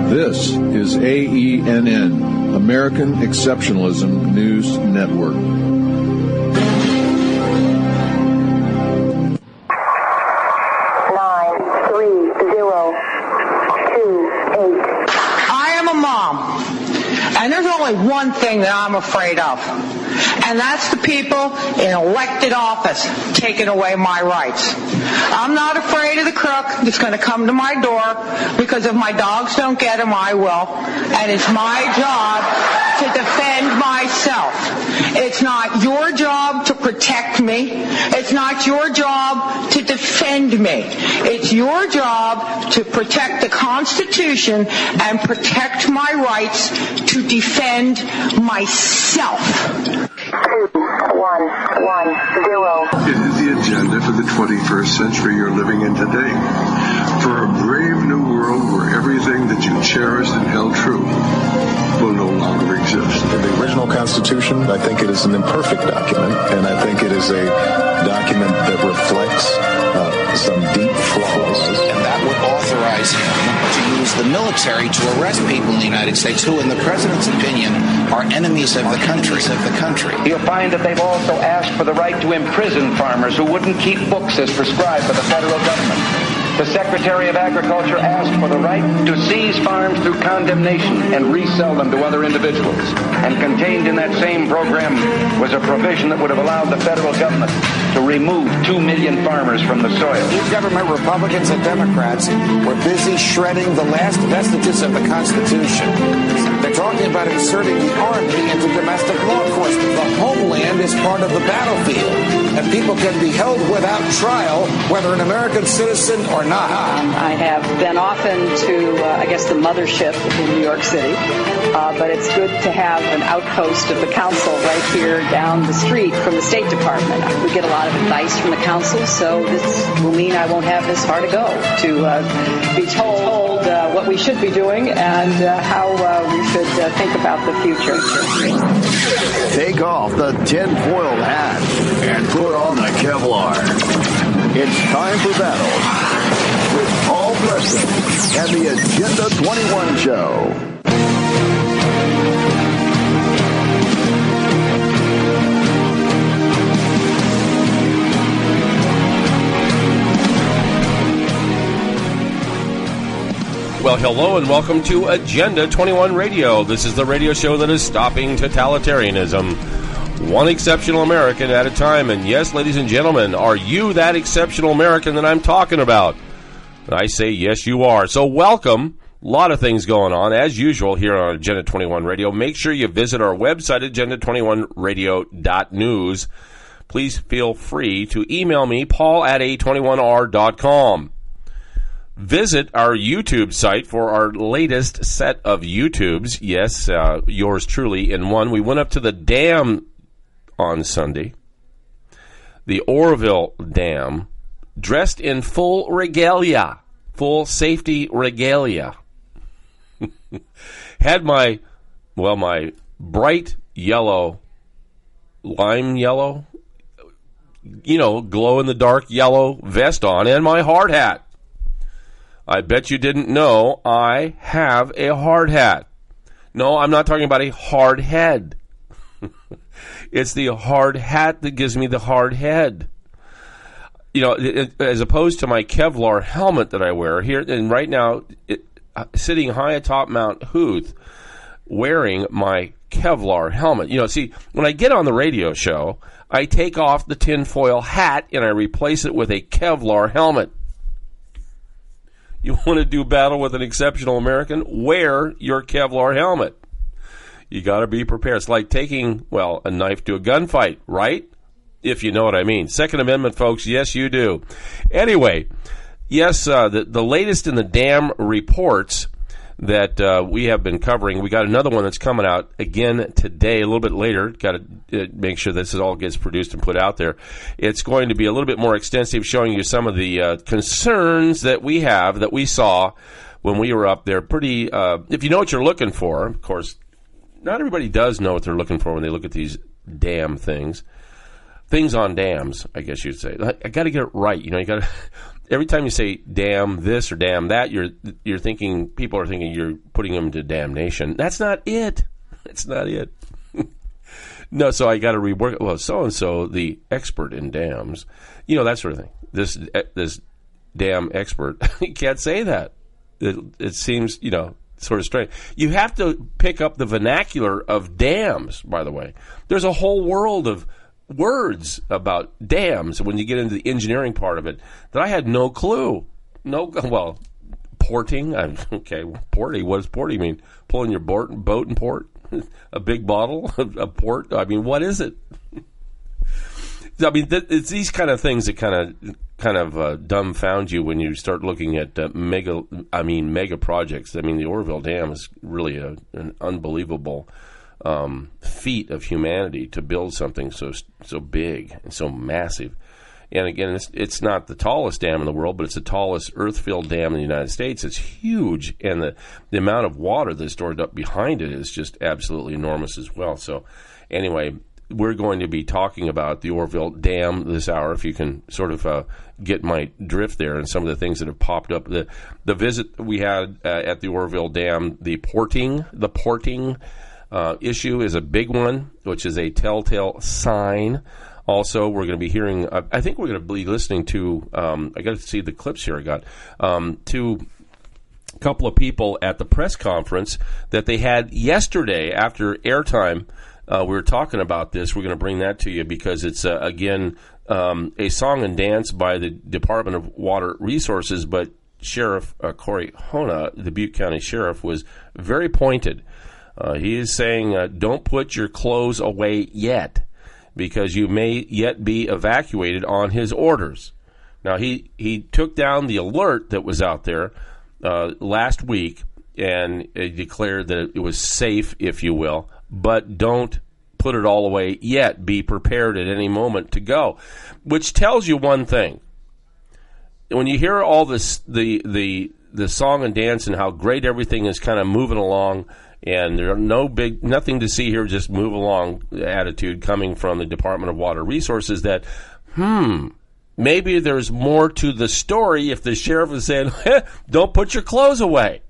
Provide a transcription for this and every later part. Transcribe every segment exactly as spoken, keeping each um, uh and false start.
This is A E N N, American Exceptionalism News Network. Nine, three, zero, two, eight. I am a mom, and there's only one thing that I'm afraid of, and that's the people in elected office taking away my rights. I'm not afraid of the crook that's going to come to my door, because if my dogs don't get him, I will. And it's my job to defend myself. It's not your job to protect me. It's not your job to defend me. It's your job to protect the Constitution and protect my rights to defend myself. Two, one, one, zero. It is the agenda for the twenty-first century you're living in today. For a brave new world where everything that you cherished and held true will no longer exist. The original Constitution, I think it is an imperfect document, and I think it is a document that reflects uh, some deep flaws. And that would authorize him to use the military to arrest people in the United States who, in the president's opinion, are enemies of the country. Of the country. You'll find that they've also asked for the right to imprison farmers who wouldn't keep books as prescribed by the federal government. The Secretary of Agriculture asked for the right to seize farms through condemnation and resell them to other individuals. And contained in that same program was a provision that would have allowed the federal government to remove two million farmers from the soil. These government Republicans and Democrats were busy shredding the last vestiges of the Constitution. They're talking about inserting the Army into domestic law enforcement. The homeland is part of the battlefield, and people can be held without trial, whether an American citizen or not. Um, I have been often to, uh, I guess, the mothership in New York City, uh, but it's good to have an outpost of the council right here down the street from the State Department. We get a lot of advice from the council, so this will mean I won't have this far to go to uh, be told uh, what we should be doing and uh, how uh, we should uh, think about the future. Take off the tinfoil hat and put on the Kevlar. It's time for battle with Paul Preston and the Agenda twenty-one Show. Well, hello and welcome to Agenda twenty-one Radio. This is the radio show that is stopping totalitarianism, one exceptional American at a time. And yes, ladies and gentlemen, are you that exceptional American that I'm talking about? And I say, yes, you are. So welcome. A lot of things going on, as usual, here on Agenda twenty-one Radio. Make sure you visit our website, agenda twenty-one radio dot news. Please feel free to email me, paul at a twenty-one r dot com. Visit our YouTube site for our latest set of YouTubes. Yes, uh, yours truly in one. We went up to the dam on Sunday, the Oroville Dam, dressed in full regalia, full safety regalia. Had my, well, my bright yellow, lime yellow, you know, glow-in-the-dark yellow vest on, and my hard hat. I bet you didn't know I have a hard hat. No, I'm not talking about a hard head. It's the hard hat that gives me the hard head. You know, it, as opposed to my Kevlar helmet that I wear here, and right now, it, uh, sitting high atop Mount Hood, wearing my Kevlar helmet. You know, see, when I get on the radio show, I take off the tinfoil hat and I replace it with a Kevlar helmet. You want to do battle with an exceptional American? Wear your Kevlar helmet. You got to be prepared. It's like taking, well, a knife to a gunfight, right? If you know what I mean. Second Amendment, folks, yes, you do. Anyway, yes, uh, the, the latest in the dam reports that uh, we have been covering. We got another one that's coming out again today, a little bit later. Got to uh, make sure this all gets produced and put out there. It's going to be a little bit more extensive, showing you some of the uh, concerns that we have, that we saw when we were up there. Pretty, uh, if you know what you're looking for, of course, not everybody does know what they're looking for when they look at these damn things. things on dams, I guess you'd say. I, I got to get it right. You know, you got to. Every time you say damn this or damn that, you're you're thinking people are thinking you're putting them to damnation. That's not it. That's not it. No, so I got to rework it. Well, so and so, the expert in dams, you know, that sort of thing. This this damn expert, you can't say that. It, it seems, you know, sort of strange. You have to pick up the vernacular of dams. By the way, there's a whole world of words about dams when you get into the engineering part of it that I had no clue. No, well, porting. I'm, okay, porting. What does porting mean? Pulling your boat, boat in port? A big bottle of port? I mean, what is it? I mean, th- it's these kind of things that kind of kind of uh, dumbfound you when you start looking at uh, mega. I mean, mega projects. I mean, the Oroville Dam is really a, an unbelievable Um, feat of humanity to build something so so big and so massive. And again, it's, it's not the tallest dam in the world, but it's the tallest earth-filled dam in the United States. It's huge, and the, the amount of water that's stored up behind it is just absolutely enormous as well. So anyway, we're going to be talking about the Oroville Dam this hour, if you can sort of uh, get my drift there, and some of the things that have popped up. The, the visit we had uh, at the Oroville Dam, the porting, the porting Uh, issue is a big one, which is a telltale sign. Also, we're going to be hearing, uh, I think we're going to be listening to, um, I got to see the clips here I got, um, to a couple of people at the press conference that they had yesterday after airtime. Uh, we were talking about this. We're going to bring that to you because it's, uh, again, um, a song and dance by the Department of Water Resources, but Sheriff uh, Corey Hona, the Butte County Sheriff, was very pointed. Uh, he is saying, uh, don't put your clothes away yet, because you may yet be evacuated on his orders. Now, he, he took down the alert that was out there uh, last week, and he declared that it was safe, if you will, but don't put it all away yet. Be prepared at any moment to go, which tells you one thing. When you hear all this, the, the, the song and dance and how great everything is kind of moving along, and there are no big, nothing to see here, just move along attitude coming from the Department of Water Resources, that, hmm, maybe there's more to the story if the sheriff is saying, don't put your clothes away.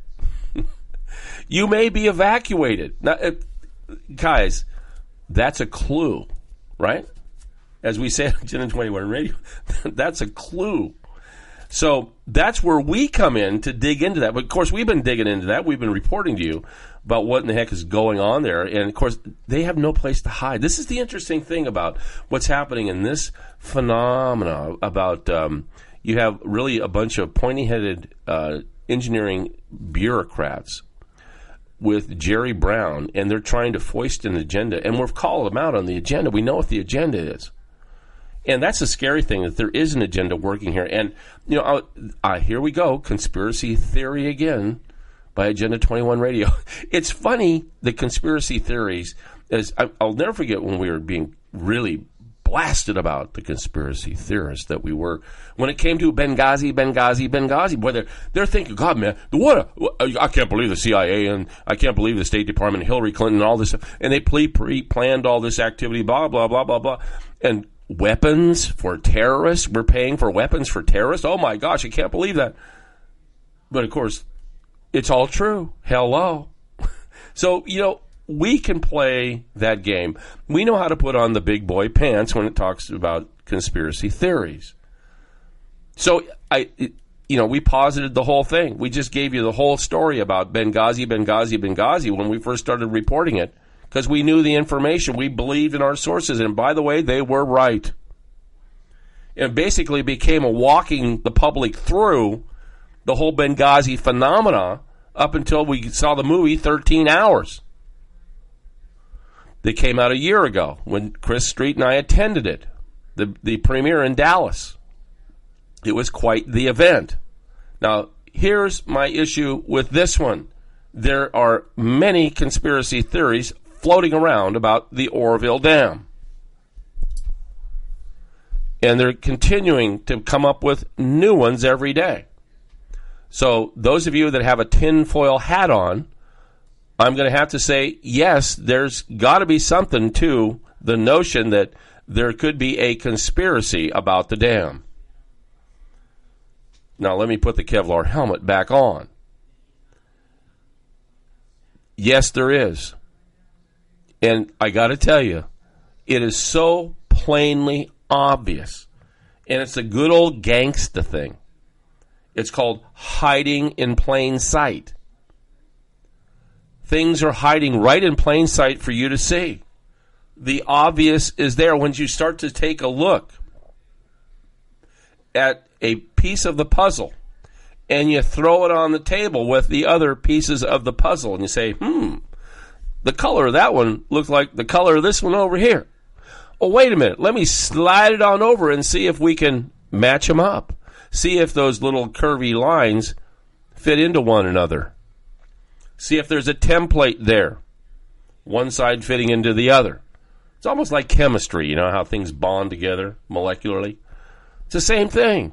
You may be evacuated. Now, it, guys, that's a clue, right? As we say on ten and twenty-one Radio, that's a clue. So that's where we come in to dig into that. But, of course, we've been digging into that. We've been reporting to you about what in the heck is going on there. And, of course, they have no place to hide. This is the interesting thing about what's happening in this phenomena about um, you have really a bunch of pointy-headed uh, engineering bureaucrats with Jerry Brown, and they're trying to foist an agenda. And we've called them out on the agenda. We know what the agenda is. And that's the scary thing, that there is an agenda working here. And, you know, I, I, here we go, conspiracy theory again by Agenda twenty-one Radio. It's funny, the conspiracy theories, is I, I'll never forget when we were being really blasted about the conspiracy theorists that we were. When it came to Benghazi, Benghazi, Benghazi, boy, they're, they're thinking, God, man, what a, I can't believe the C I A and I can't believe the State Department, Hillary Clinton, and all this stuff. And they pre-planned all this activity, blah, blah, blah, blah, blah. And weapons for terrorists. We're paying for weapons for terrorists. Oh, my gosh, I can't believe that. But, of course, it's all true. Hello. So, you know, we can play that game. We know how to put on the big boy pants when it talks about conspiracy theories. So, I, it, you know, we posited the whole thing. We just gave you the whole story about Benghazi, Benghazi, Benghazi when we first started reporting it. Because we knew the information. We believed in our sources. And by the way, they were right. It basically became a walking the public through the whole Benghazi phenomena up until we saw the movie thirteen hours. That came out a year ago when Chris Street and I attended it. The, the premiere in Dallas. It was quite the event. Now, here's my issue with this one. There are many conspiracy theories floating around about the Oroville Dam. And they're continuing to come up with new ones every day. So those of you that have a tinfoil hat on, I'm going to have to say, yes, there's got to be something to the notion that there could be a conspiracy about the dam. Now, let me put the Kevlar helmet back on. Yes, there is. And I got to tell you, it is so plainly obvious. And it's a good old gangsta thing. It's called hiding in plain sight. Things are hiding right in plain sight for you to see. The obvious is there. When you start to take a look at a piece of the puzzle and you throw it on the table with the other pieces of the puzzle and you say, hmm, the color of that one looks like the color of this one over here. Oh, wait a minute. Let me slide it on over and see if we can match them up. See if those little curvy lines fit into one another. See if there's a template there. One side fitting into the other. It's almost like chemistry, you know, how things bond together molecularly. It's the same thing.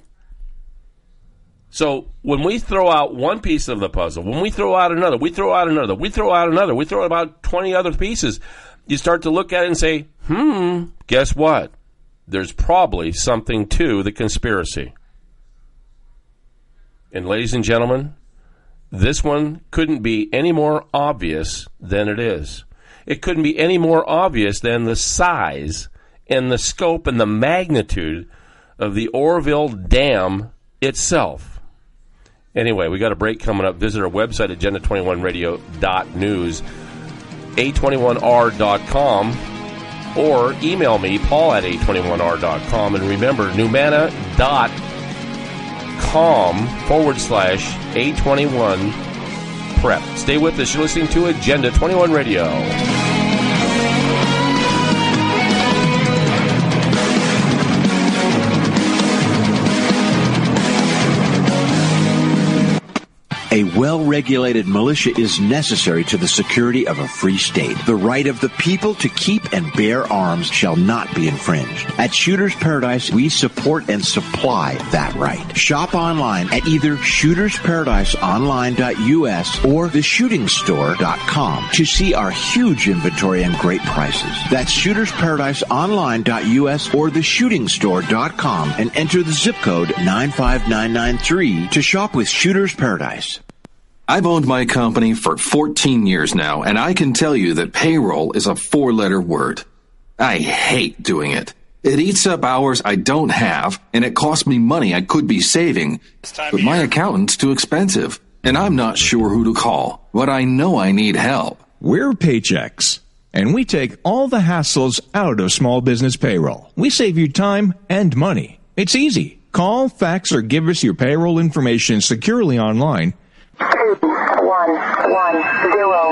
So when we throw out one piece of the puzzle, when we throw out another, we throw out another, we throw out another, we throw out about twenty other pieces, you start to look at it and say, hmm, guess what? There's probably something to the conspiracy. And ladies and gentlemen, this one couldn't be any more obvious than it is. It couldn't be any more obvious than the size and the scope and the magnitude of the Oroville Dam itself. Anyway, we got a break coming up. Visit our website, agenda twenty-one radio dot news, a twenty-one r dot com, or email me, paul at a twenty-one r dot com. And remember, Numana dot com forward slash A21 prep. Stay with us. You're listening to Agenda twenty-one Radio. A well-regulated militia is necessary to the security of a free state. The right of the people to keep and bear arms shall not be infringed. At Shooters Paradise, we support and supply that right. Shop online at either shooters paradise online dot u s or the shooting store dot com to see our huge inventory and great prices. That's shooters paradise online dot u s or the shooting store dot com and enter the zip code nine five nine nine three to shop with Shooters Paradise. I've owned my company for fourteen years now, and I can tell you that payroll is a four-letter word. I hate doing it. It eats up hours I don't have, and it costs me money I could be saving. But my accountant's too expensive, and I'm not sure who to call. But I know I need help. We're Paychex, and we take all the hassles out of small business payroll. We save you time and money. It's easy. Call, fax, or give us your payroll information securely online. Two, one, one, zero.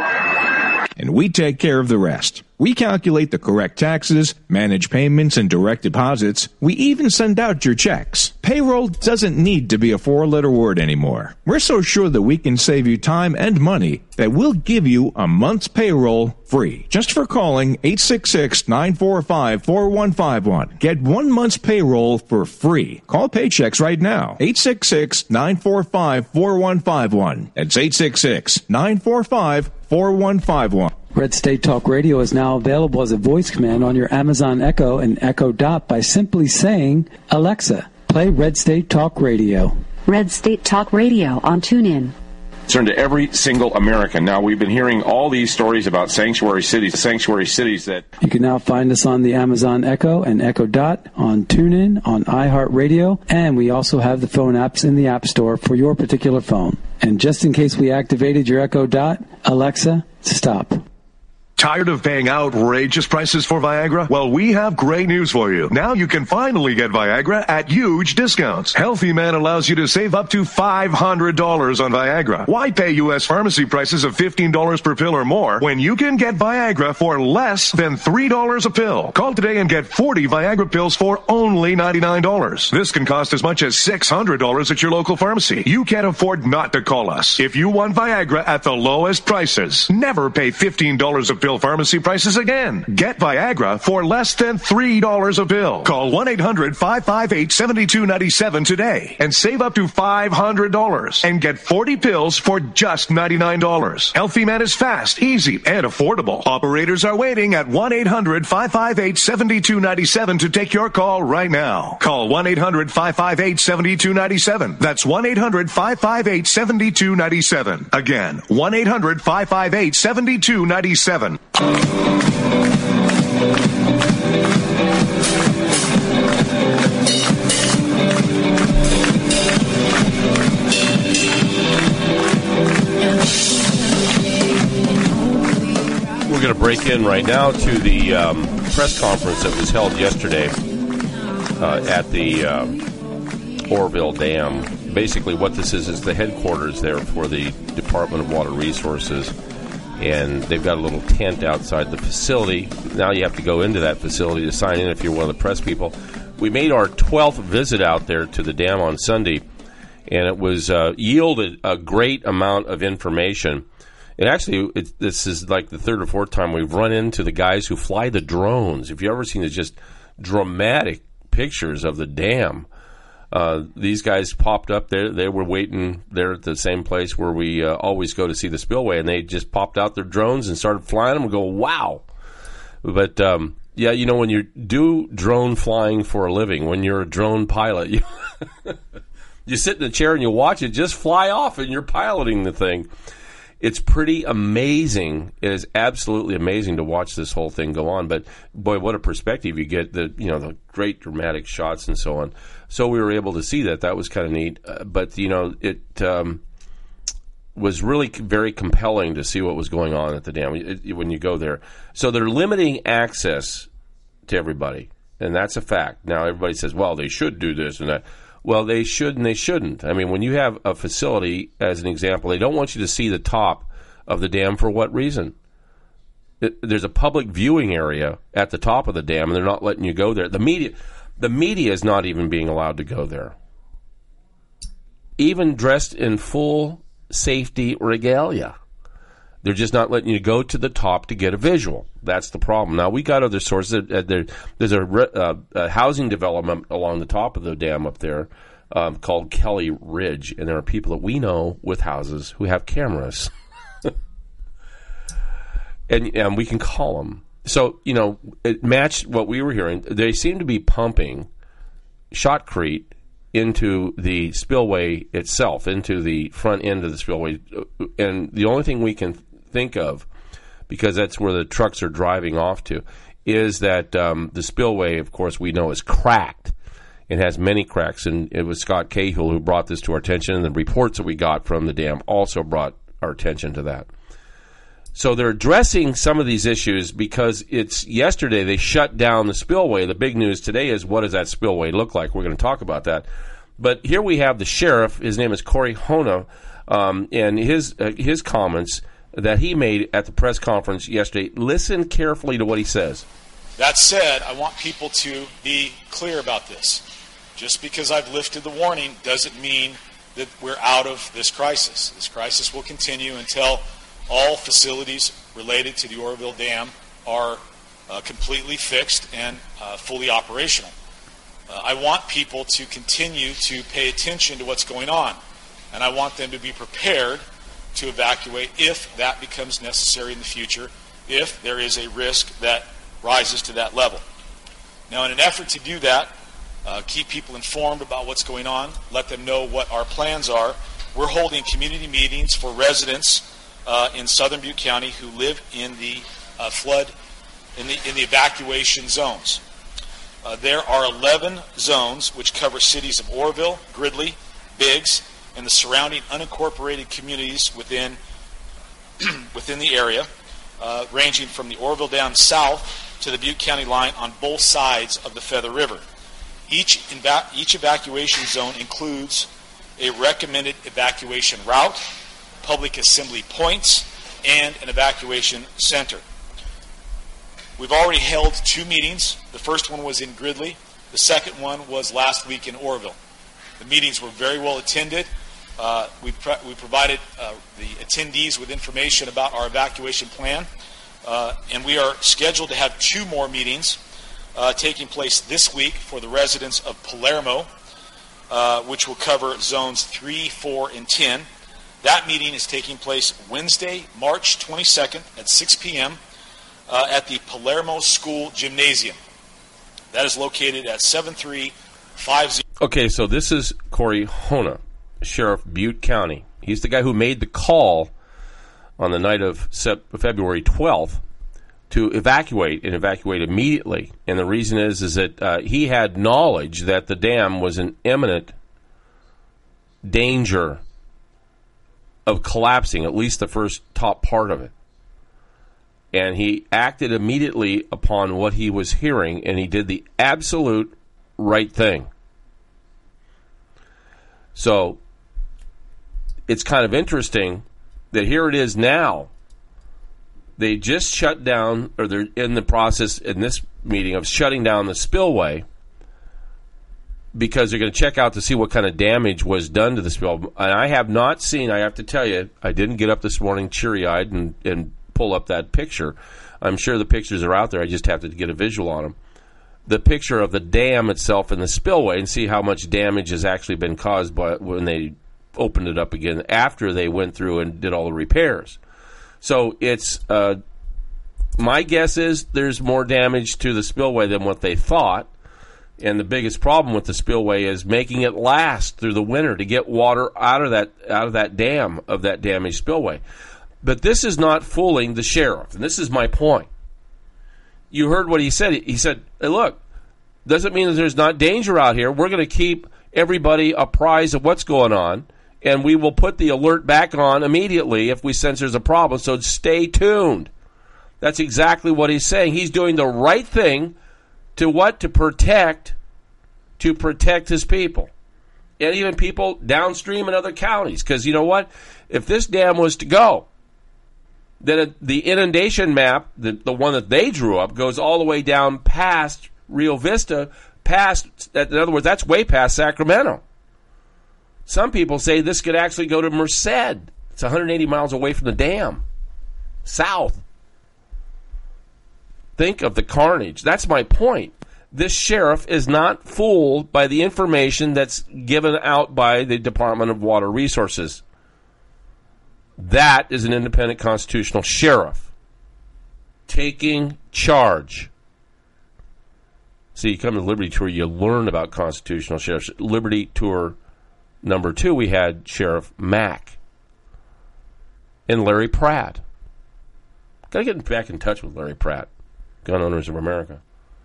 And we take care of the rest. We calculate the correct taxes, manage payments and direct deposits. We even send out your checks. Payroll doesn't need to be a four-letter word anymore. We're so sure that we can save you time and money that we'll give you a month's payroll free. Just for calling eight six six, nine four five, four one five one. Get one month's payroll for free. Call Paychex right now. eight six six, nine four five, four one five one. That's eight six six, nine four five, four one five one. Red State Talk Radio is now available as a voice command on your Amazon Echo and Echo Dot by simply saying, Alexa, play Red State Talk Radio. Red State Talk Radio on TuneIn. Concern to every single American. Now, we've been hearing all these stories about sanctuary cities, sanctuary cities that... You can now find us on the Amazon Echo and Echo Dot, on TuneIn, on iHeartRadio, and we also have the phone apps in the App Store for your particular phone. And just in case we activated your Echo Dot, Alexa, stop. Tired of paying outrageous prices for Viagra? Well, we have great news for you. Now you can finally get Viagra at huge discounts. Healthy Man allows you to save up to five hundred dollars on Viagra. Why pay U S pharmacy prices of fifteen dollars per pill or more when you can get Viagra for less than three dollars a pill? Call today and get forty Viagra pills for only ninety-nine dollars. This can cost as much as six hundred dollars at your local pharmacy. You can't afford not to call us. If you want Viagra at the lowest prices, never pay fifteen dollars a pill wholesale pharmacy prices again. Get Viagra for less than three dollars a pill. Call one eight hundred five five eight seven two nine seven today and save up to five hundred dollars and get forty pills for just ninety-nine dollars. Healthy Man is fast, easy, and affordable. Operators are waiting at one eight hundred five five eight seven two nine seven to take your call right now. Call one eight hundred five five eight seven two nine seven. That's one eight hundred five five eight seven two nine seven. Again, one eight hundred five five eight seven two nine seven. We're going to break in right now to the um, press conference that was held yesterday uh, at the uh, Oroville Dam. Basically, what this is is the headquarters there for the Department of Water Resources, and they've got a little tent outside the facility. Now you have to go into that facility to sign in if you're one of the press people. We made our twelfth visit out there to the dam on Sunday, and it was uh, yielded a great amount of information. And actually, it, this is like the third or fourth time we've run into the guys who fly the drones. If you've ever seen the just dramatic pictures of the dam, uh, these guys popped up there. They were waiting there at the same place where we uh, always go to see the spillway, and they just popped out their drones and started flying them and go, wow. But, um, yeah, you know, when you do drone flying for a living, when you're a drone pilot, you, you sit in a chair and you watch it just fly off and you're piloting the thing. It's pretty amazing. It is absolutely amazing to watch this whole thing go on. But boy, what a perspective you get! The you know the great dramatic shots and so on. So we were able to see that. That was kind of neat. Uh, but you know, it um, was really very compelling to see what was going on at the dam it, when you go there. So they're limiting access to everybody, and that's a fact. Now everybody says, "Well, they should do this and that." Well, they should and they shouldn't. I mean, when you have a facility, as an example, they don't want you to see the top of the dam for what reason? It, there's a public viewing area at the top of the dam, and they're not letting you go there. The media, the media is not even being allowed to go there. Even dressed in full safety regalia. They're just not letting you go to the top to get a visual. That's the problem. Now, we got other sources. There's a, uh, a housing development along the top of the dam up there um, called Kelly Ridge, and there are people that we know with houses who have cameras. and, and we can call them. So, you know, it matched what we were hearing. They seem to be pumping shotcrete into the spillway itself, into the front end of the spillway. And the only thing we can think of, because that's where the trucks are driving off to, is that um, the spillway, of course, we know is cracked. It has many cracks, and it was Scott Cahill who brought this to our attention, and the reports that we got from the dam also brought our attention to that. So they're addressing some of these issues because it's yesterday they shut down the spillway. The big news today is, what does that spillway look like? We're going to talk about that. But here we have the sheriff. His name is Corey Hona, um, and his uh, his comments that he made at the press conference yesterday. Listen carefully to what he says. That said, I want people to be clear about this. Just because I've lifted the warning doesn't mean that we're out of this crisis. This crisis will continue until all facilities related to the Oroville Dam are uh, completely fixed and uh, fully operational. Uh, I want people to continue to pay attention to what's going on, and I want them to be prepared to evacuate if that becomes necessary in the future, if there is a risk that rises to that level. Now, in an effort to do that, uh, keep people informed about what's going on, let them know what our plans are, we're holding community meetings for residents uh, in southern Butte County who live in the uh, flood, in the, in the evacuation zones. Uh, there are eleven zones which cover cities of Oroville, Gridley, Biggs, and the surrounding unincorporated communities within within the area, uh, ranging from the Oroville Dam south to the Butte County line on both sides of the Feather River. Each, inva- each evacuation zone includes a recommended evacuation route, public assembly points, and an evacuation center. We've already held two meetings. The first one was in Gridley. The second one was last week in Oroville. The meetings were very well attended. Uh, we, pre- we provided uh, the attendees with information about our evacuation plan. Uh, and we are scheduled to have two more meetings uh, taking place this week for the residents of Palermo, uh, which will cover zones three, four, and ten. That meeting is taking place Wednesday, March twenty-second at six p.m. Uh, at the Palermo School Gymnasium. That is located at seven three five zero. Okay, so this is Corey Hona, Sheriff Butte County. He's the guy who made the call on the night of February twelfth to evacuate and evacuate immediately. And the reason is is that uh, he had knowledge that the dam was in imminent danger of collapsing, at least the first top part of it. And he acted immediately upon what he was hearing, and he did the absolute right thing. So it's kind of interesting that here it is now. They just shut down, or they're in the process in this meeting of shutting down the spillway because they're going to check out to see what kind of damage was done to the spillway. And I have not seen, I have to tell you, I didn't get up this morning cheery-eyed and, and pull up that picture. I'm sure the pictures are out there. I just have to get a visual on them. The picture of the dam itself and the spillway, and see how much damage has actually been caused by when they opened it up again after they went through and did all the repairs. So it's uh, my guess is there's more damage to the spillway than what they thought, and the biggest problem with the spillway is making it last through the winter to get water out of that out of that dam of that damaged spillway. But this is not fooling the sheriff, and this is my point. You heard what he said. He said, hey, look, doesn't mean that there's not danger out here. We're going to keep everybody apprised of what's going on, and we will put the alert back on immediately if we sense there's a problem, so stay tuned. That's exactly what he's saying. He's doing the right thing to what? To protect, to protect his people. And even people downstream in other counties. Because you know what? If this dam was to go, then it, the inundation map, the, the one that they drew up, goes all the way down past Rio Vista, past, in other words, that's way past Sacramento. Some people say this could actually go to Merced. It's one hundred eighty miles away from the dam, south. Think of the carnage. That's my point. This sheriff is not fooled by the information that's given out by the Department of Water Resources. That is an independent constitutional sheriff taking charge. See, you come to Liberty Tour, you learn about constitutional sheriffs. Liberty Tour number two, we had Sheriff Mack and Larry Pratt. Got to get back in touch with Larry Pratt, Gun Owners of America.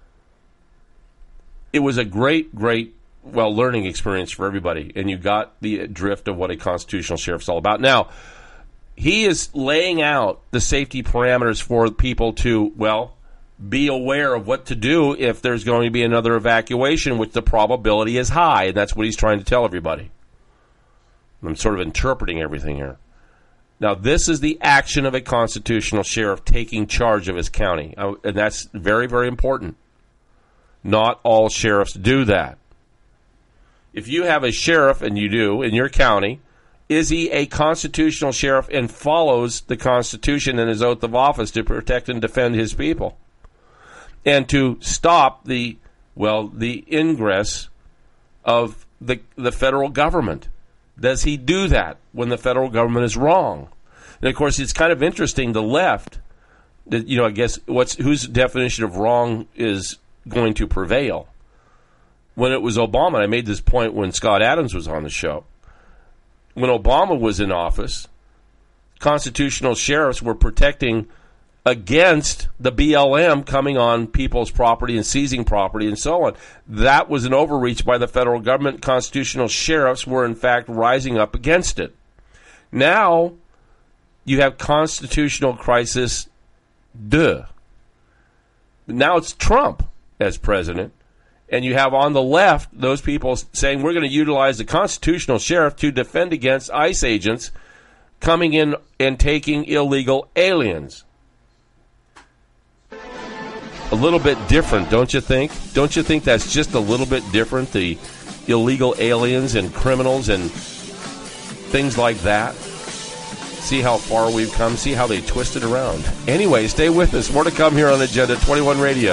It was a great, great, well, learning experience for everybody, and you got the drift of what a constitutional sheriff's all about. Now, he is laying out the safety parameters for people to, well, be aware of what to do if there's going to be another evacuation, which the probability is high, and that's what he's trying to tell everybody. I'm sort of interpreting everything here. Now, this is the action of a constitutional sheriff taking charge of his county, and that's very, very important. Not all sheriffs do that. If you have a sheriff, and you do, in your county, is he a constitutional sheriff and follows the Constitution and his oath of office to protect and defend his people? And to stop the, well, the ingress of the the federal government. Does he do that when the federal government is wrong? And, of course, it's kind of interesting, the left, you know, I guess, what's whose definition of wrong is going to prevail? When it was Obama, and I made this point when Scott Adams was on the show, when Obama was in office, constitutional sheriffs were protecting against the B L M coming on people's property and seizing property and so on. That was an overreach by the federal government. Constitutional sheriffs were, in fact, rising up against it. Now, you have constitutional crisis, duh. Now it's Trump as president, and you have on the left those people saying we're going to utilize the constitutional sheriff to defend against ICE agents coming in and taking illegal aliens. A little bit different, don't you think? Don't you think that's just a little bit different, the illegal aliens and criminals and things like that? See how far we've come. See how they twist it around. Anyway, stay with us. More to come here on Agenda twenty-one Radio.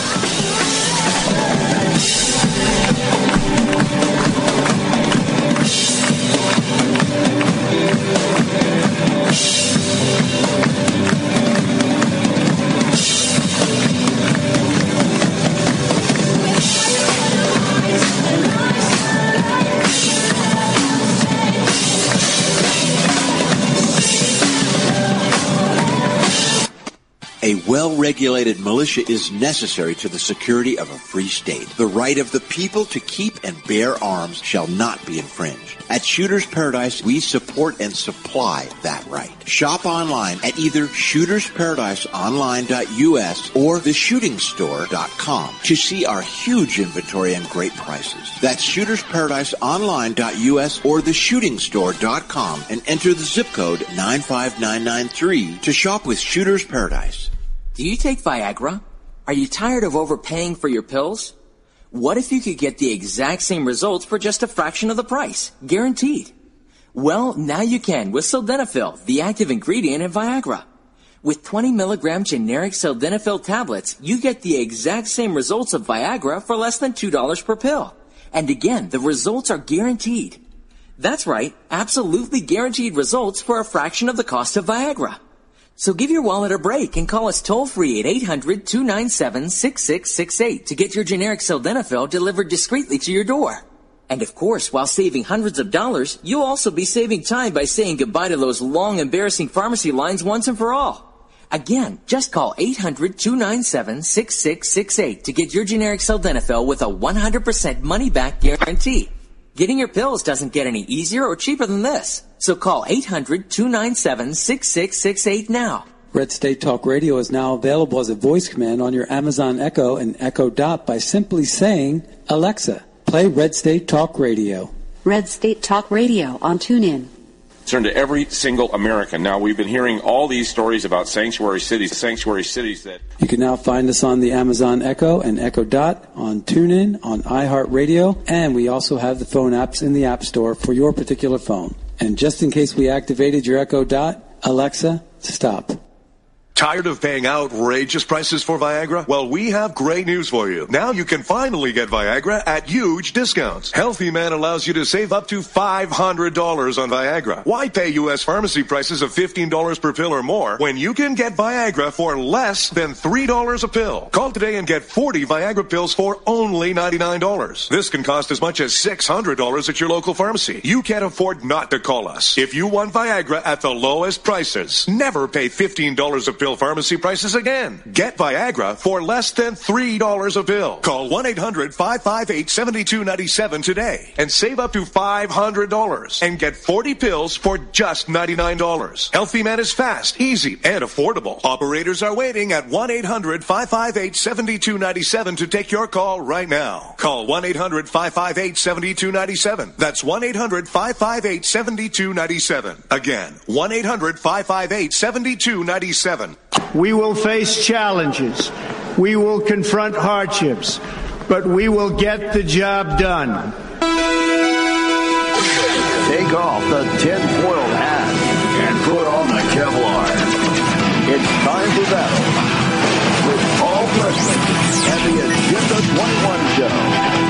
A well-regulated militia is necessary to the security of a free state. The right of the people to keep and bear arms shall not be infringed. At Shooters Paradise, we support and supply that right. Shop online at either shooters paradise online dot U S or the shooting store dot com to see our huge inventory and great prices. That's shooters paradise online dot U S or the shooting store dot com and enter the zip code nine five nine nine three to shop with Shooters Paradise. Do you take Viagra? Are you tired of overpaying for your pills? What if you could get the exact same results for just a fraction of the price? Guaranteed. Well, now you can with Sildenafil, the active ingredient in Viagra. With twenty milligram generic Sildenafil tablets, you get the exact same results of Viagra for less than two dollars per pill. And again, the results are guaranteed. That's right, absolutely guaranteed results for a fraction of the cost of Viagra. So give your wallet a break and call us toll-free at eight hundred, two nine seven, six six six eight to get your generic Sildenafil delivered discreetly to your door. And of course, while saving hundreds of dollars, you'll also be saving time by saying goodbye to those long, embarrassing pharmacy lines once and for all. Again, just call eight hundred, two nine seven, six six six eight to get your generic Sildenafil with a one hundred percent money-back guarantee. Getting your pills doesn't get any easier or cheaper than this. So call eight hundred, two nine seven, six six six eight now. Red State Talk Radio is now available as a voice command on your Amazon Echo and Echo Dot by simply saying, Alexa, play Red State Talk Radio. Red State Talk Radio on TuneIn. Turn to every single American. Now, we've been hearing all these stories about sanctuary cities, sanctuary cities that... You can now find us on the Amazon Echo and Echo Dot, on TuneIn, on iHeartRadio, and we also have the phone apps in the App Store for your particular phone. And just in case we activated your Echo Dot, Alexa, stop. Tired of paying outrageous prices for Viagra? Well, we have great news for you. Now you can finally get Viagra at huge discounts. Healthy Man allows you to save up to five hundred dollars on Viagra. Why pay U S pharmacy prices of fifteen dollars per pill or more when you can get Viagra for less than three dollars a pill? Call today and get forty Viagra pills for only ninety-nine dollars. This can cost as much as six hundred dollars at your local pharmacy. You can't afford not to call us. If you want Viagra at the lowest prices, never pay fifteen dollars a pill pharmacy prices again. Get Viagra for less than three dollars a pill. Call one eight hundred, five five eight, seven two nine seven today and save up to five hundred dollars and get forty pills for just ninety-nine dollars. Healthy Man is fast, easy, and affordable. Operators are waiting at one eight hundred, five five eight, seven two nine seven to take your call right now. Call one eight hundred, five five eight, seven two nine seven. That's one eight hundred, five five eight, seven two nine seven. Again, one eight hundred, five five eight, seven two nine seven. We will face challenges. We will confront hardships, but we will get the job done. Take off the tinfoil hat and put on the Kevlar. It's time for battle with Paul Preston and the Agenda twenty-one Show.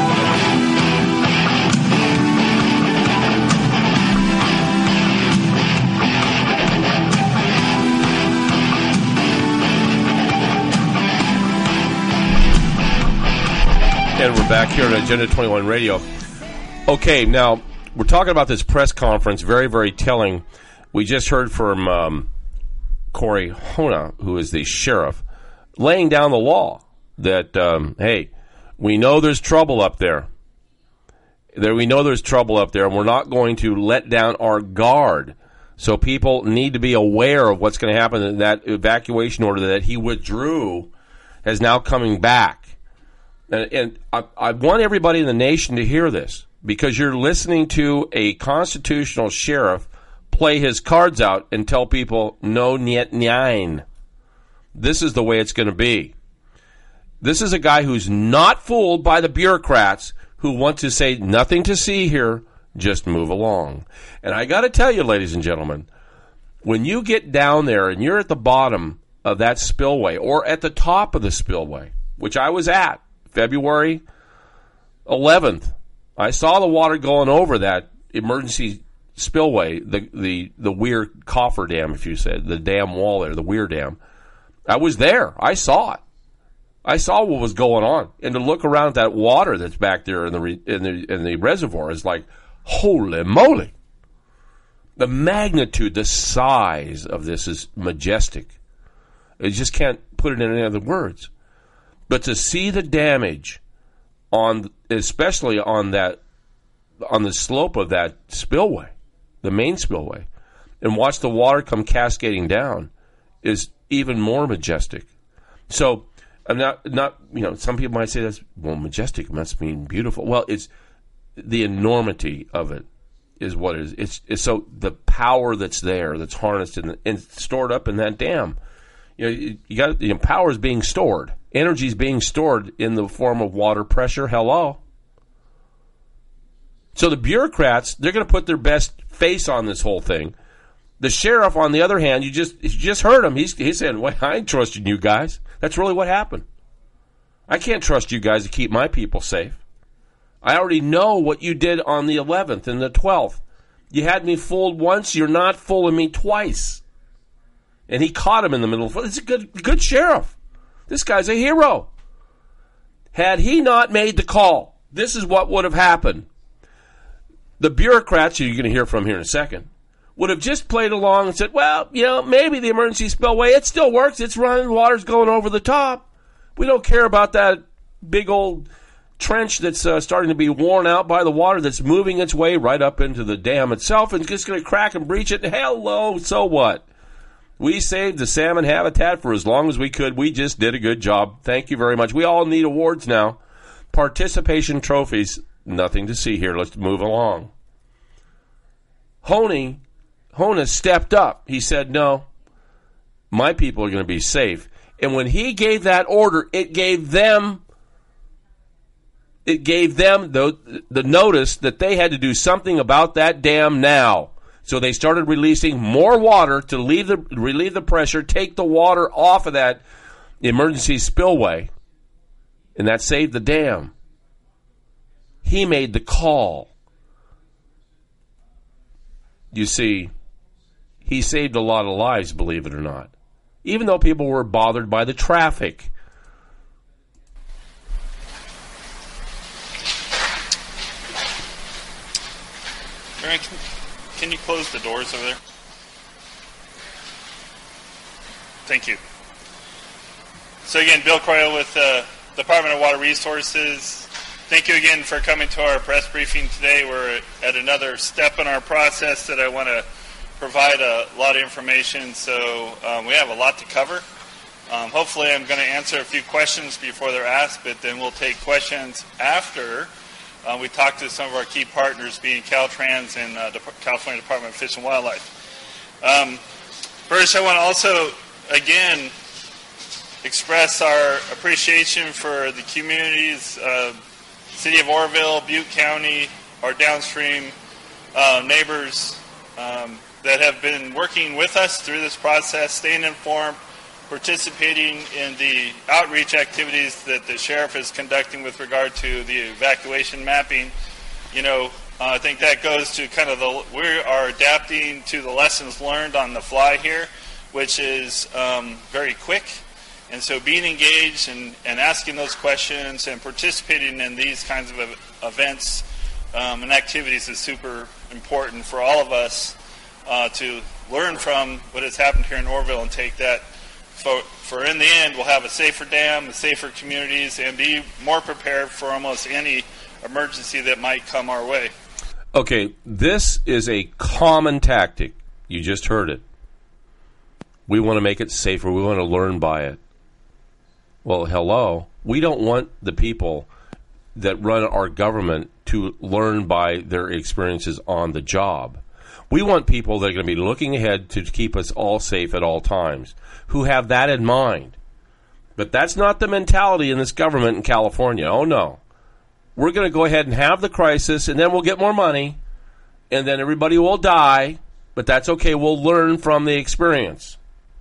And we're back here at Agenda twenty-one Radio. Okay, now, we're talking about this press conference, very, very telling. We just heard from um, Corey Hona, who is the sheriff, laying down the law that, um, hey, we know there's trouble up there. There, we know there's trouble up there, and we're not going to let down our guard. So people need to be aware of what's going to happen. That evacuation order that he withdrew is now coming back. And, and I, I want everybody in the nation to hear this, because you're listening to a constitutional sheriff play his cards out and tell people, no, niet nine. This is the way it's going to be. This is a guy who's not fooled by the bureaucrats who want to say nothing to see here, just move along. And I got to tell you, ladies and gentlemen, When you get down there and you're at the bottom of that spillway or at the top of the spillway, which I was at February eleventh, I saw the water going over that emergency spillway, the the the Weir coffer dam, if you said, the dam wall there, the Weir Dam. I was there. I saw it. I saw what was going on. And to look around at that water that's back there in the re, in the in the reservoir is like, holy moly. The magnitude, the size of this is majestic. You just can't put it in any other words. But to see the damage on, especially on that, on the slope of that spillway, the main spillway, and watch the water come cascading down is even more majestic. So, I'm not, not, you know, some people might say that's, well, majestic must mean beautiful. Well, it's the enormity of it is what it is. It's, it's so the power that's there, that's harnessed in the, and stored up in that dam. You know, you, you got, you know, power is being stored. Energy is being stored in the form of water pressure. Hello. So the bureaucrats, they're going to put their best face on this whole thing. The sheriff, on the other hand, you just you just heard him. He's he's saying, well, I ain't trusting you guys. That's really what happened. I can't trust you guys to keep my people safe. I already know what you did on the eleventh and the twelfth. You had me fooled once. You're not fooling me twice. And he caught him in the middle of it. It's a good good sheriff. This guy's a hero. Had he not made the call, this is what would have happened. The bureaucrats, who you're going to hear from here in a second, would have just played along and said, well, you know, maybe the emergency spillway, it still works. It's running. Water's going over the top. We don't care about that big old trench that's uh, starting to be worn out by the water that's moving its way right up into the dam itself and just going to crack and breach it. Hello, so what? We saved the salmon habitat for as long as we could. We just did a good job. Thank you very much. We all need awards now. Participation trophies. Nothing to see here. Let's move along. Honey, Hona stepped up. He said, no, my people are going to be safe. And when he gave that order, it gave them it gave them the, the notice that they had to do something about that dam now. So they started releasing more water to relieve the, relieve the pressure, take the water off of that emergency spillway, and that saved the dam. He made the call. You see, he saved a lot of lives, believe it or not, even though people were bothered by the traffic. Aaron, can, can you close the doors over there? Thank you. So again, Bill Croyle with the uh, Department of Water Resources. Thank you again for coming to our press briefing today. We're at another step in our process that I want to provide a lot of information. So um, we have a lot to cover. Um, hopefully I'm going to answer a few questions before they're asked, but then we'll take questions after uh, we talk to some of our key partners, being Caltrans and uh, the California Department of Fish and Wildlife. Um, first, I want to also, again, express our appreciation for the communities, uh, City of Oroville, Butte County, our downstream uh, neighbors um, that have been working with us through this process, staying informed, participating in the outreach activities that the sheriff is conducting with regard to the evacuation mapping. You know, uh, I think that goes to kind of the, we are adapting to the lessons learned on the fly here, which is um, very quick. And so being engaged and, and asking those questions and participating in these kinds of events um, and activities is super important for all of us uh, to learn from what has happened here in Oroville and take that for, for in the end we'll have a safer dam, safer communities, and be more prepared for almost any emergency that might come our way. Okay, this is a common tactic. You just heard it. We want to make it safer. We want to learn by it. Well, hello. We don't want the people that run our government to learn by their experiences on the job. We want people that are going to be looking ahead to keep us all safe at all times, who have that in mind. But that's not the mentality in this government in California. Oh, no. We're going to go ahead and have the crisis, and then we'll get more money, and then everybody will die, but that's okay. We'll learn from the experience.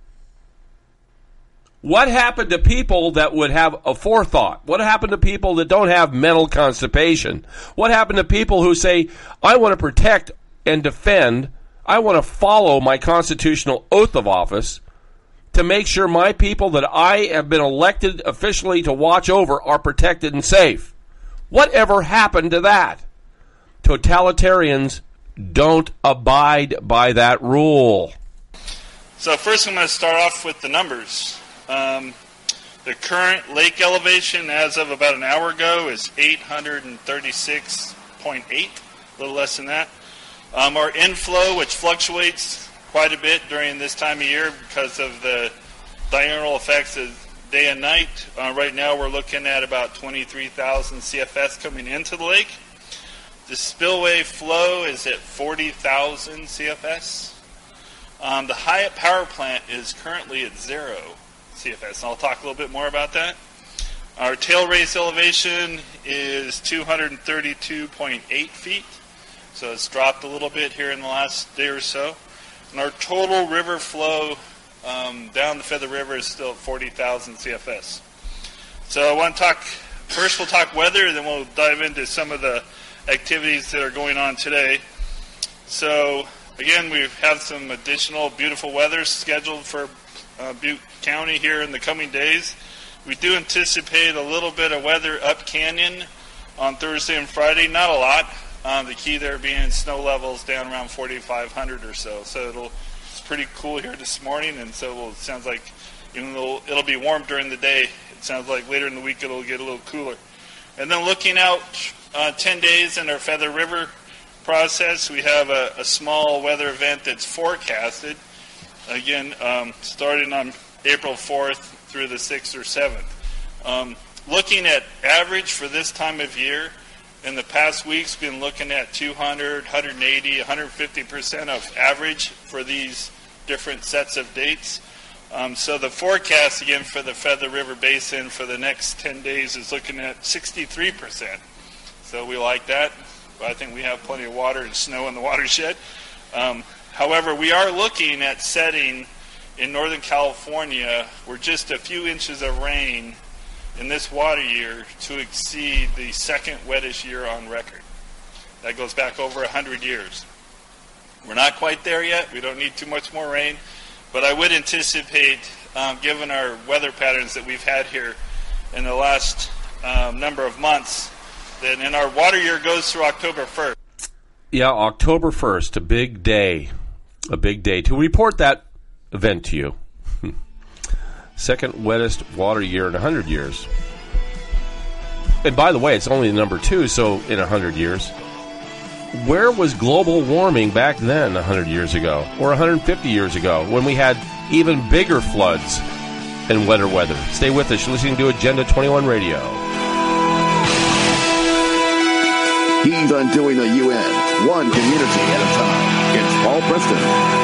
What happened to people that would have a forethought? What happened to people that don't have mental constipation? What happened to people who say, I want to protect and defend, I want to follow my constitutional oath of office to make sure my people that I have been elected officially to watch over are protected and safe? Whatever happened to that? Totalitarians don't abide by that rule. So first I'm going to start off with the numbers. Um, the current lake elevation as of about an hour ago is eight hundred thirty-six point eight, a little less than that. Um, our inflow, which fluctuates quite a bit during this time of year because of the diurnal effects of day and night, uh, right now we're looking at about twenty-three thousand C F S coming into the lake. The spillway flow is at forty thousand C F S. Um, the Hyatt power plant is currently at zero C F S, and I'll talk a little bit more about that. Our tail race elevation is two hundred thirty-two point eight feet, so it's dropped a little bit here in the last day or so. And our total river flow um, down the Feather River is still at forty thousand C F S. So I want to talk, first we'll talk weather, and then we'll dive into some of the activities that are going on today. So again, we have some additional beautiful weather scheduled for uh, Butte County here in the coming days. We do anticipate a little bit of weather up canyon on Thursday and Friday, not a lot. Um, the key there being snow levels down around forty-five hundred or so. So it'll it's pretty cool here this morning, and so well, it sounds like even though it'll be warm during the day, it sounds like later in the week it'll get a little cooler. And then looking out uh, ten days in our Feather River process, we have a, a small weather event that's forecasted. Again, um, starting on April fourth through the sixth or seventh. Um, looking at average for this time of year, in the past weeks, we've been looking at two hundred, one hundred eighty, one hundred fifty percent of average for these different sets of dates. Um, so the forecast, again, for the Feather River Basin for the next ten days is looking at sixty-three percent. So we like that. I think we have plenty of water and snow in the watershed. Um, however, we are looking at setting in Northern California, we're just a few inches of rain in this water year to exceed the second wettest year on record. That goes back over one hundred years. We're not quite there yet. We don't need too much more rain. But I would anticipate, um, given our weather patterns that we've had here in the last um, number of months, that in our water year goes through October first. Yeah, October first, a big day. A big day. To report that event to you. Second wettest water year in one hundred years. And by the way, it's only number two, so in one hundred years. Where was global warming back then one hundred years ago? Or one hundred fifty years ago, when we had even bigger floods and wetter weather? Stay with us. You're listening to Agenda twenty-one Radio. He's undoing the U N, one community at a time. It's Paul Preston.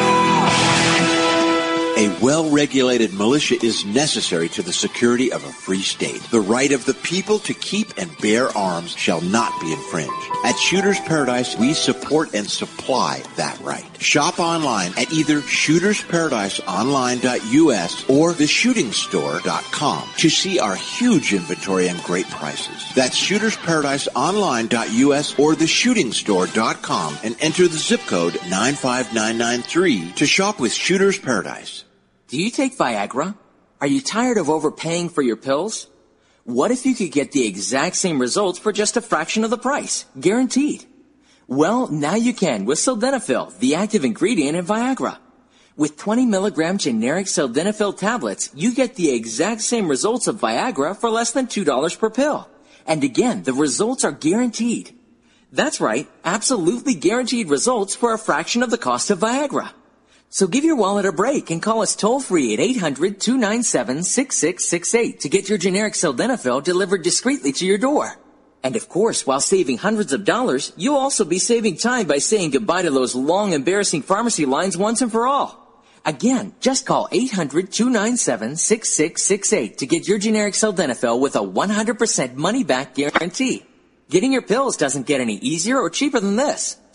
A well-regulated militia is necessary to the security of a free state. The right of the people to keep and bear arms shall not be infringed. At Shooters Paradise, we support and supply that right. Shop online at either shooters paradise online dot U S or the shooting store dot com to see our huge inventory and great prices. That's shooters paradise online dot U S or the shooting store dot com and enter the zip code nine five nine nine three to shop with Shooters Paradise. Do you take Viagra? Are you tired of overpaying for your pills? What if you could get the exact same results for just a fraction of the price? Guaranteed. Well, now you can with Sildenafil, the active ingredient in Viagra. With twenty milligram generic Sildenafil tablets, you get the exact same results of Viagra for less than two dollars per pill. And again, the results are guaranteed. That's right, absolutely guaranteed results for a fraction of the cost of Viagra. So give your wallet a break and call us toll-free at eight hundred, two nine seven, six six six eight to get your generic Sildenafil delivered discreetly to your door. And of course, while saving hundreds of dollars, you'll also be saving time by saying goodbye to those long, embarrassing pharmacy lines once and for all. Again, just call eight hundred, two nine seven, six six six eight to get your generic Sildenafil with a one hundred percent money-back guarantee. Getting your pills doesn't get any easier or cheaper than this.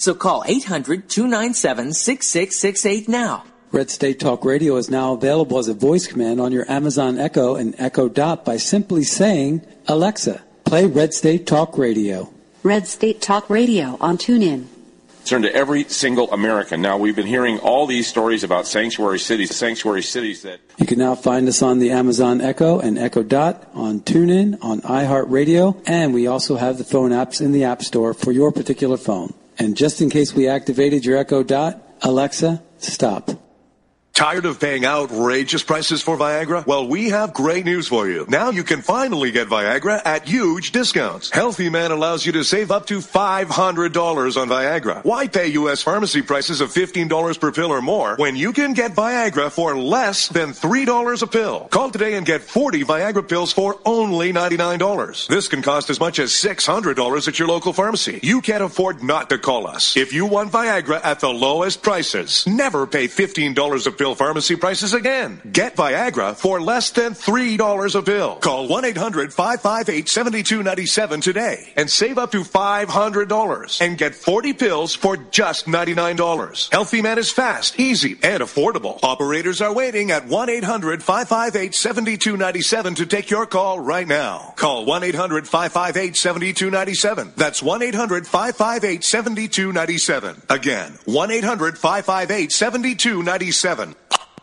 So call eight hundred, two nine seven, six six six eight now. Red State Talk Radio is now available as a voice command on your Amazon Echo and Echo Dot by simply saying, Alexa, play Red State Talk Radio. Red State Talk Radio on TuneIn. Turn to every single American. Now, we've been hearing all these stories about sanctuary cities, sanctuary cities that... You can now find us on the Amazon Echo and Echo Dot, on TuneIn, on iHeartRadio, and we also have the phone apps in the App Store for your particular phone. And just in case we activated your Echo Dot, Alexa, stop. Tired of paying outrageous prices for Viagra? Well, we have great news for you. Now you can finally get Viagra at huge discounts. Healthy Man allows you to save up to five hundred dollars on Viagra. Why pay U S pharmacy prices of fifteen dollars per pill or more when you can get Viagra for less than three dollars a pill? Call today and get forty Viagra pills for only ninety-nine dollars. This can cost as much as six hundred dollars at your local pharmacy. You can't afford not to call us. If you want Viagra at the lowest prices, never pay fifteen dollars a pill pharmacy prices again. Get Viagra for less than three dollars a pill. Call one eight hundred, five five eight, seven two nine seven today and save up to five hundred dollars and get forty pills for just ninety-nine dollars. Healthy Man is fast, easy, and affordable. Operators are waiting at one eight hundred, five five eight, seven two nine seven to take your call right now. Call one eight hundred, five five eight, seven two nine seven. That's one eight hundred, five five eight, seven two nine seven. Again, one eight hundred, five five eight, seven two nine seven.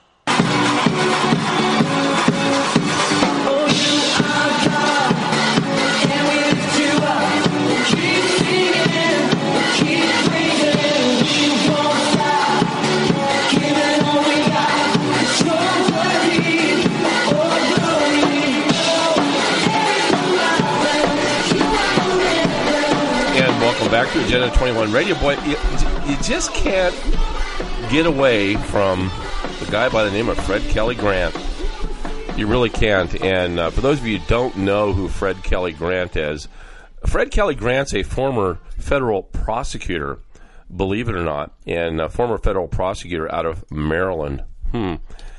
Welcome back to Agenda twenty-one Radio. Boy, you, you just can't get away from the guy by the name of Fred Kelly Grant. You really can't. And uh, for those of you who don't know who Fred Kelly Grant is, Fred Kelly Grant's a former federal prosecutor, believe it or not, and a former federal prosecutor out of Maryland. Hmm.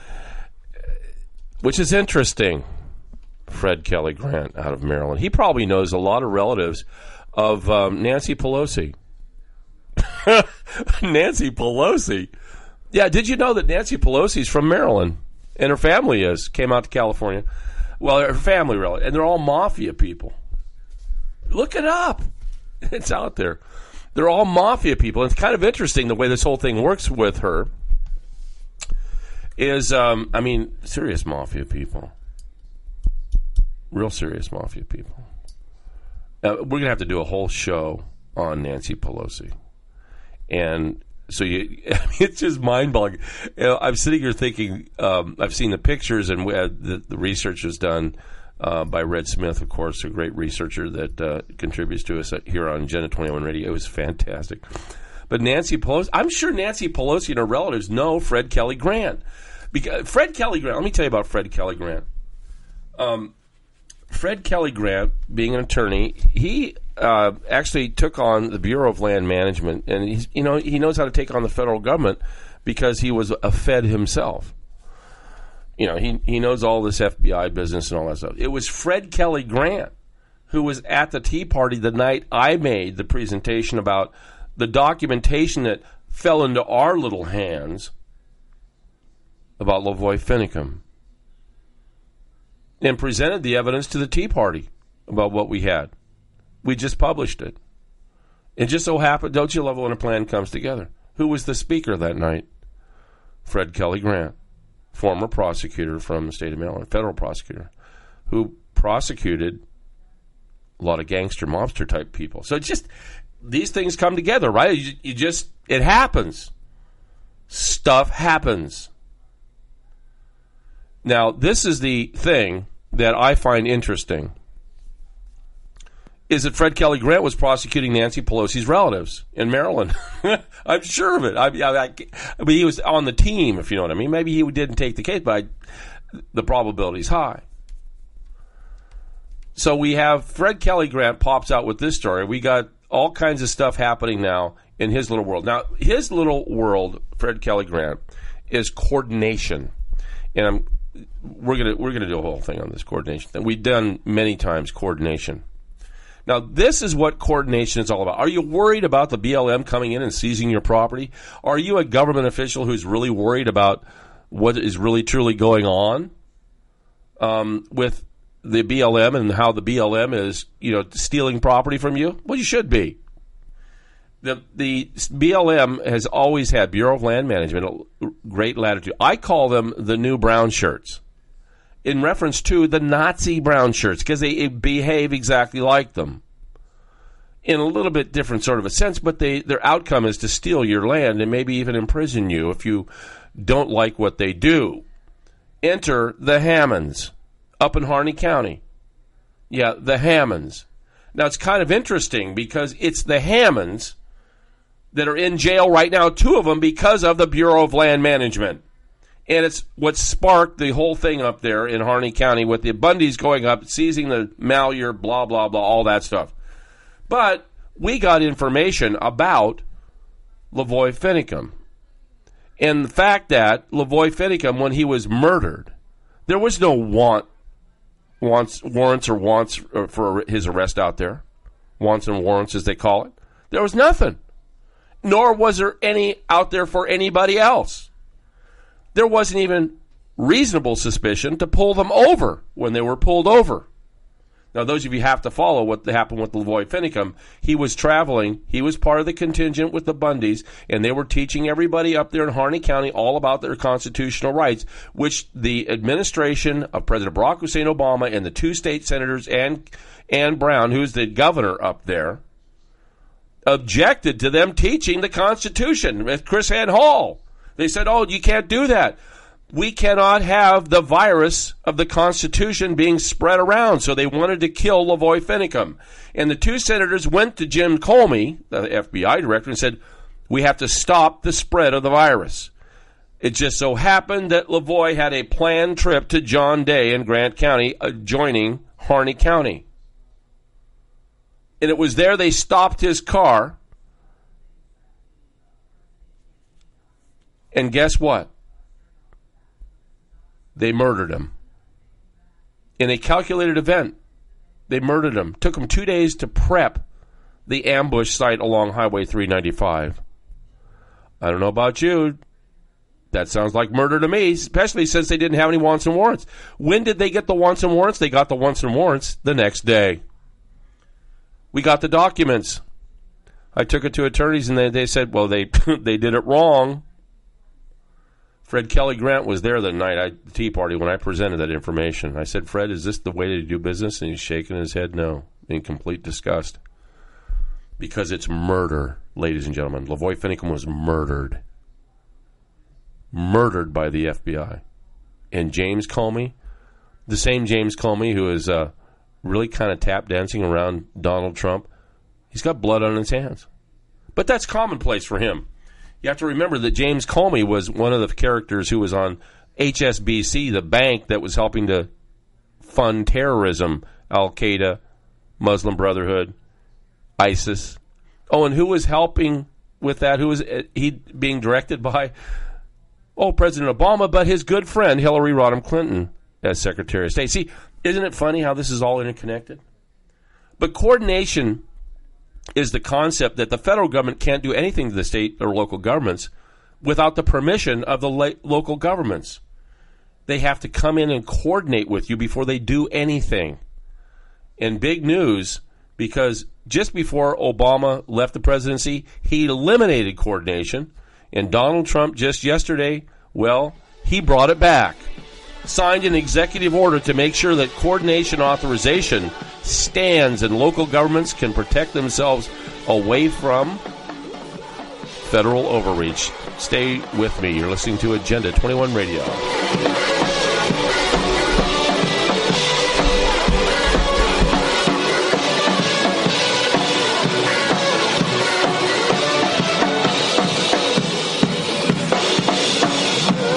Which is interesting. Fred Kelly Grant out of Maryland. He probably knows a lot of relatives of um, Nancy Pelosi. Nancy Pelosi. Yeah, did you know that Nancy Pelosi's from Maryland? And her family is, came out to California. Well, her family really, and they're all mafia people. Look it up. It's out there. They're all mafia people. It's kind of interesting the way this whole thing works with her. Is, um, I mean, serious mafia people. Real serious mafia people. Uh, we're going to have to do a whole show on Nancy Pelosi. And so you, I mean, it's just mind-boggling. You know, I'm sitting here thinking, um, I've seen the pictures, and we had the, the research was done uh, by Red Smith, of course, a great researcher that uh, contributes to us here on Agenda twenty-one Radio. It was fantastic. But Nancy Pelosi, I'm sure Nancy Pelosi and her relatives know Fred Kelly Grant. Because Fred Kelly Grant, let me tell you about Fred Kelly Grant. Um, Fred Kelly Grant, being an attorney, he uh, actually took on the Bureau of Land Management, and he's, you know he knows how to take on the federal government because he was a Fed himself. You know, he he knows all this F B I business and all that stuff. It was Fred Kelly Grant who was at the Tea Party the night I made the presentation about the documentation that fell into our little hands about Lavoy Finicum, and presented the evidence to the Tea Party about what we had. We just published it. It just so happened, don't you love it when a plan comes together? Who was the speaker that night? Fred Kelly Grant, former prosecutor from the state of Maryland, federal prosecutor, who prosecuted a lot of gangster, mobster type people. So it's just, these things come together, right? You, you just, it happens. Stuff happens. Now, this is the thing that I find interesting, is that Fred Kelly Grant was prosecuting Nancy Pelosi's relatives in Maryland. I'm sure of it. I, I, I, I mean, he was on the team, if you know what I mean. Maybe he didn't take the case, but I, the probability is high. So we have Fred Kelly Grant pops out with this story. We got all kinds of stuff happening now in his little world. Now, his little world, Fred Kelly Grant, is coordination. And I'm We're gonna we're gonna do a whole thing on this coordination thing. We've done many times coordination. Now, this is what coordination is all about. Are you worried about the B L M coming in and seizing your property? Are you a government official who's really worried about what is really truly going on um, with the B L M and how the B L M is, you know, stealing property from you? Well, you should be. The the B L M has always had, Bureau of Land Management, a great latitude. I call them the new brown shirts, in reference to the Nazi brown shirts, because they behave exactly like them in a little bit different sort of a sense, but they their outcome is to steal your land and maybe even imprison you if you don't like what they do. Enter the Hammonds up in Harney County. Yeah, the Hammonds. Now, it's kind of interesting because it's the Hammonds that are in jail right now, two of them, because of the Bureau of Land Management. And it's what sparked the whole thing up there in Harney County with the Bundys going up, seizing the Malheur, blah, blah, blah, all that stuff. But we got information about Lavoy Finicum. And the fact that Lavoy Finicum, when he was murdered, there was no want, wants, warrants or wants for his arrest out there. Wants and warrants, as they call it. There was nothing. Nor was there any out there for anybody else. There wasn't even reasonable suspicion to pull them over when they were pulled over. Now, those of you have to follow what happened with Lavoy Finicum. He was traveling. He was part of the contingent with the Bundys, and they were teaching everybody up there in Harney County all about their constitutional rights, which the administration of President Barack Hussein Obama and the two state senators and Ann Brown, who's the governor up there, objected to them teaching the Constitution with Chris Ann Hall. They said, oh, you can't do that. We cannot have the virus of the Constitution being spread around. So they wanted to kill Lavoy Finicum. And the two senators went to Jim Comey, the F B I director, and said, we have to stop the spread of the virus. It just so happened that Lavoy had a planned trip to John Day in Grant County, adjoining Harney County. And it was there they stopped his car. And guess what? They murdered him. In a calculated event, they murdered him. Took him two days to prep the ambush site along Highway three ninety-five. I don't know about you. That sounds like murder to me, especially since they didn't have any wants and warrants. When did they get the wants and warrants? They got the wants and warrants the next day. We got the documents. I took it to attorneys, and they, they said, well, they they did it wrong. Fred Kelly Grant was there the night at the Tea Party when I presented that information. I said, Fred, is this the way to do business? And he's shaking his head no, in complete disgust. Because it's murder, ladies and gentlemen. Lavoy Finicum was murdered. Murdered by the F B I. And James Comey, the same James Comey who is uh, really kind of tap dancing around Donald Trump, he's got blood on his hands. But that's commonplace for him. You have to remember that James Comey was one of the characters who was on H S B C, the bank that was helping to fund terrorism, Al-Qaeda, Muslim Brotherhood, ISIS. Oh, and who was helping with that? Who was he being directed by? Oh, President Obama, but his good friend Hillary Rodham Clinton as Secretary of State. See, isn't it funny how this is all interconnected? But coordination is the concept that the federal government can't do anything to the state or local governments without the permission of the la- local governments. They have to come in and coordinate with you before they do anything. And big news, because just before Obama left the presidency, he eliminated coordination. And Donald Trump just yesterday, well, he brought it back. Signed an executive order to make sure that coordination authorization stands and local governments can protect themselves away from federal overreach. Stay with me. You're listening to Agenda twenty-one Radio.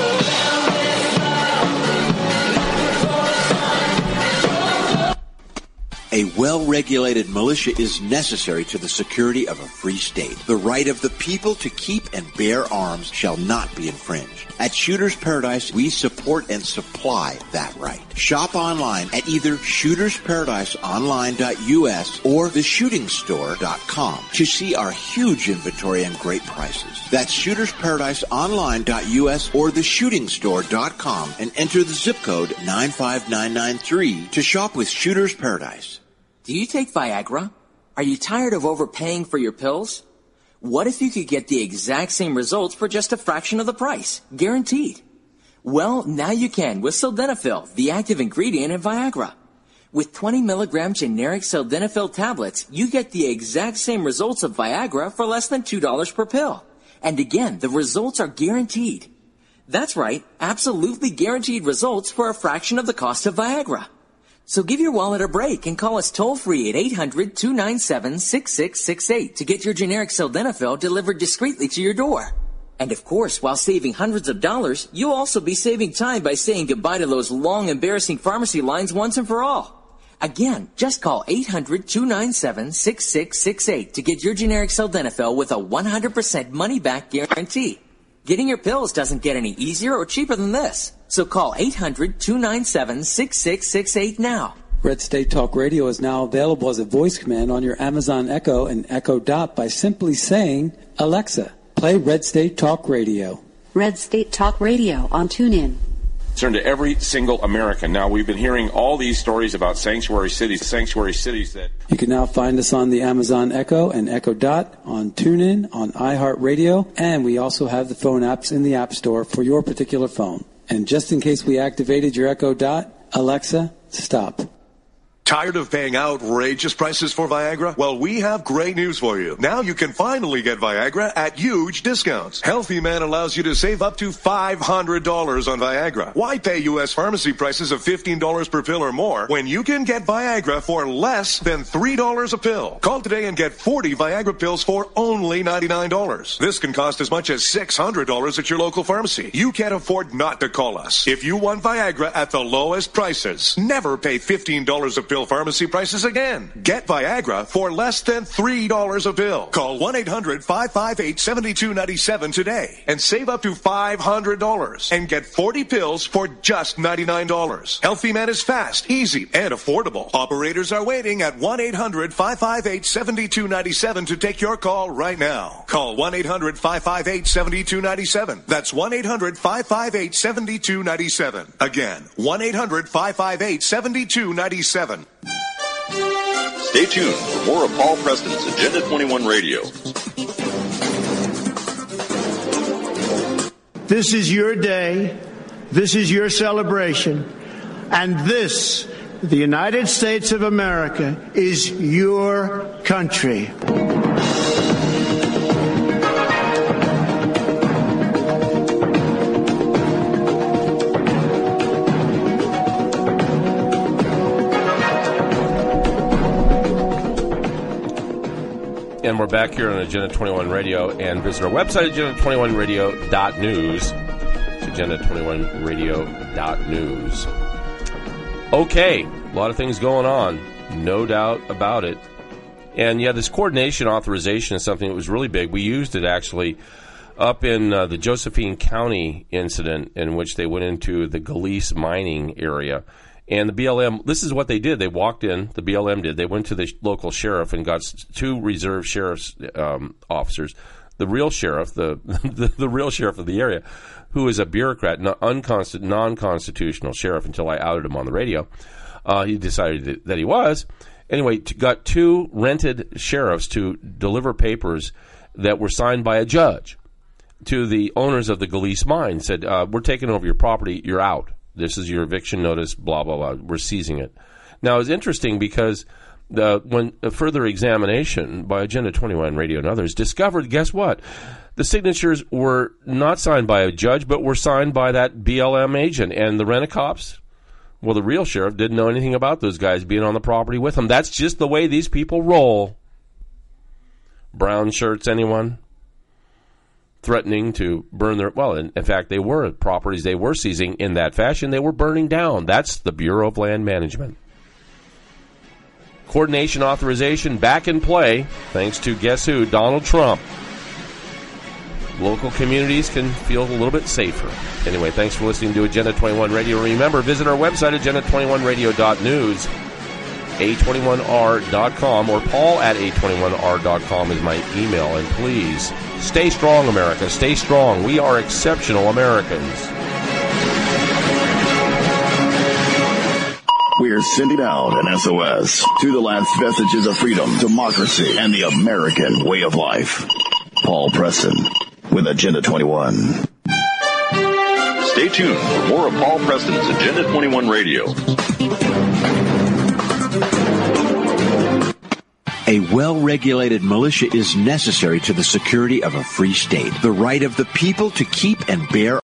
A A well-regulated militia is necessary to the security of a free state. The right of the people to keep and bear arms shall not be infringed. At Shooters Paradise, we support and supply that right. Shop online at either shooters paradise online dot U S or the shooting store dot com to see our huge inventory and great prices. That's shooters paradise online dot U S or the shooting store dot com and enter the zip code nine five nine nine three to shop with Shooters Paradise. Do you take Viagra? Are you tired of overpaying for your pills? What if you could get the exact same results for just a fraction of the price? Guaranteed. Well, now you can with Sildenafil, the active ingredient in Viagra. With twenty milligram generic Sildenafil tablets, you get the exact same results of Viagra for less than two dollars per pill. And again, the results are guaranteed. That's right, absolutely guaranteed results for a fraction of the cost of Viagra. So give your wallet a break and call us toll-free at eight hundred, two nine seven, six six six eight to get your generic Sildenafil delivered discreetly to your door. And of course, while saving hundreds of dollars, you'll also be saving time by saying goodbye to those long, embarrassing pharmacy lines once and for all. Again, just call eight hundred, two nine seven, six six six eight to get your generic Sildenafil with a one hundred percent money-back guarantee. Getting your pills doesn't get any easier or cheaper than this. So call eight hundred, two nine seven, six six six eight now. Red State Talk Radio is now available as a voice command on your Amazon Echo and Echo Dot by simply saying, Alexa, play Red State Talk Radio. Red State Talk Radio on TuneIn. Turn to every single American. Now, we've been hearing all these stories about sanctuary cities, sanctuary cities that... You can now find us on the Amazon Echo and Echo Dot, on TuneIn, on iHeartRadio, and we also have the phone apps in the App Store for your particular phone. And just in case we activated your Echo Dot, Alexa, stop. Tired of paying outrageous prices for Viagra? Well, we have great news for you. Now you can finally get Viagra at huge discounts. Healthy Man allows you to save up to five hundred dollars on Viagra. Why pay U S pharmacy prices of fifteen dollars per pill or more when you can get Viagra for less than three dollars a pill? Call today and get forty Viagra pills for only ninety-nine dollars. This can cost as much as six hundred dollars at your local pharmacy. You can't afford not to call us. If you want Viagra at the lowest prices, never pay fifteen dollars a pill pharmacy prices again. Get Viagra for less than three dollars a pill. Call one eight hundred, five five eight, seven two nine seven today and save up to five hundred dollars and get forty pills for just ninety-nine dollars. Healthy Man is fast, easy, and affordable. Operators are waiting at one eight hundred, five five eight, seven two nine seven to take your call right now. Call one eight hundred, five five eight, seven two nine seven. That's one eight hundred, five five eight, seven two nine seven. Again, one eight hundred, five five eight, seven two nine seven. Stay tuned for more of Paul Preston's Agenda twenty-one Radio. This is your day. This is your celebration. And this, the United States of America, is your country. And we're back here on Agenda twenty-one Radio, and visit our website, agenda twenty-one radio dot news. It's agenda twenty-one radio dot news. Okay, a lot of things going on, no doubt about it. And yeah, this coordination authorization is something that was really big. We used it actually up in uh, the Josephine County incident in which they went into the Galeese mining area. And the B L M, this is what they did. They walked in, the B L M did. They went to the local sheriff and got two reserve sheriff's um, officers. The real sheriff, the, the the real sheriff of the area, who is a bureaucrat, non- unconst- non-constitutional sheriff until I outed him on the radio. Uh, he decided that he was. Anyway, t- got two rented sheriffs to deliver papers that were signed by a judge to the owners of the Galeese mine. Said, uh, we're taking over your property, you're out. This is your eviction notice, blah, blah, blah. We're seizing it. Now, it's interesting because the, when a further examination by Agenda twenty-one Radio and others discovered, guess what? The signatures were not signed by a judge, but were signed by that B L M agent. And the rent-a-cops, well, the real sheriff didn't know anything about those guys being on the property with him. That's just the way these people roll. Brown shirts, anyone? Threatening to burn their, well, in, in fact, they were properties they were seizing in that fashion. They were burning down. That's the Bureau of Land Management. coordination authorization back in play, thanks to guess who? Donald Trump. Local communities can feel a little bit safer. Anyway, thanks for listening to Agenda twenty-one Radio. Remember, visit our website, agenda twenty-one radio dot news, A twenty-one R dot com, or Paul at A twenty-one R dot com is my email. And please, stay strong, America. Stay strong. We are exceptional Americans. We're sending out an S O S to the last vestiges of freedom, democracy, and the American way of life. Paul Preston with Agenda twenty-one. Stay tuned for more of Paul Preston's Agenda twenty-one Radio. A well-regulated militia is necessary to the security of a free state. The right of the people to keep and bear